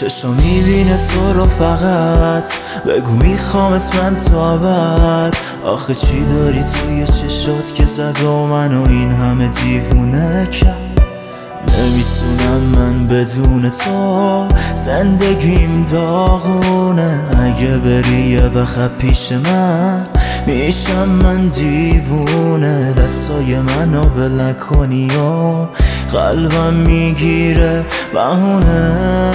چشم میبینه تو رو فقط بگو میخوامت من تو ابد. آخه چی داری توی چشات که زد و منو این همه دیوونه کرد؟ نمیتونم من بدون تو، زندگیم داغونه. اگه بری یه وقت پیش من میشم من دیوونه. دستای منو ول نکنی و قلبم میگیره بهونه.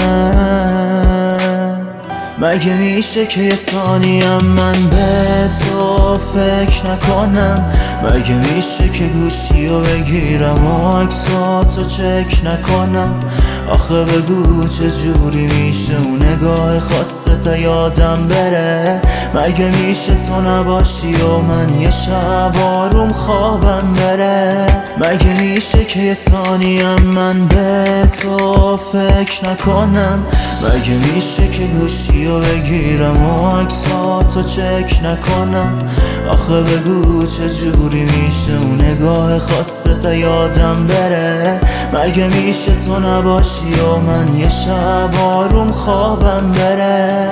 مگه میشه که یه ثانیم من به تو فکر نکنم؟ مگه میشه که گوشیو بگیرم و عکساتو چک نکنم؟ آخه بگو چجوری میشه اون نگاه خاصه تا یادم بره؟ مگه میشه تو نباشی و من یه شب آروم خوابم بره؟ مگه میشه که یه ثانیم من به تو فکر نکنم؟ مگه میشه که گوشیو بگیرم و عکساتو چک نکنم؟ آخه بگو چجوری میشه اون نگاه خاصه تا یادم بره؟ مگه میشه تو نباشی و من یه شب آروم خوابم بره؟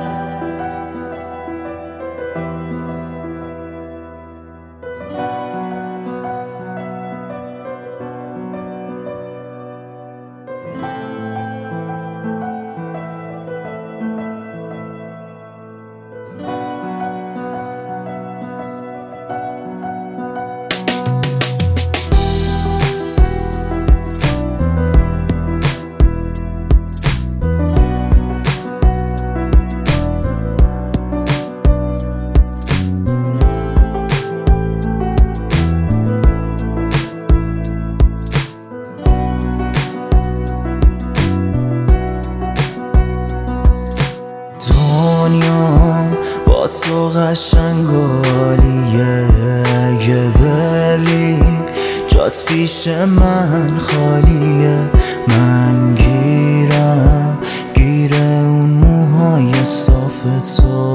دنیام با تو قشنگ و عالیه. اگه بری جات پیش من خالیه. من گیرم گیره اون موهای صاف تو،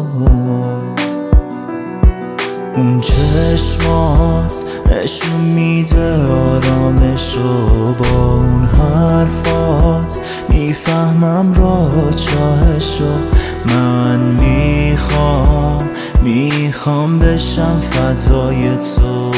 اون چشمات نشون میده آرامشو. با اون حرفات میفهمم چاهشو. من میخوام بشم فدای تو.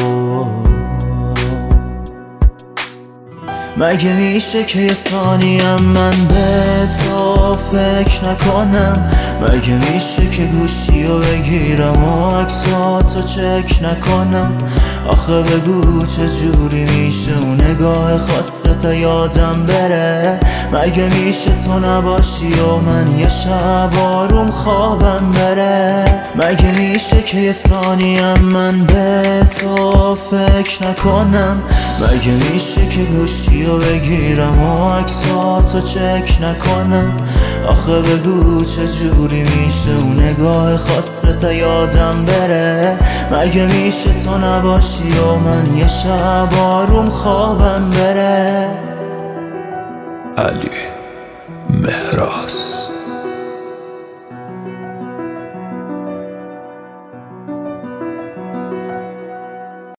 مگه میشه که یه ثانیم من به تو فکر نکنم؟ مگه میشه که گوشیو بگیرم و عکساتو چک نکنم؟ آخه بگو چجوری میشه اون نگاه خاصه تا یادم بره؟ مگه میشه تو نباشی و من یه شب آروم خوابم بره؟ مگه میشه که یه ثانیم من به تو فکر نکنم؟ مگه میشه که گوشیو بگیرم و عکساتو چک نکنم؟ آخه بگو چجوری میشه اون نگاه خاصه تا یادم بره؟ مگه میشه تو نباشی و من یه شب آروم خوابم بره؟ علی مهراز.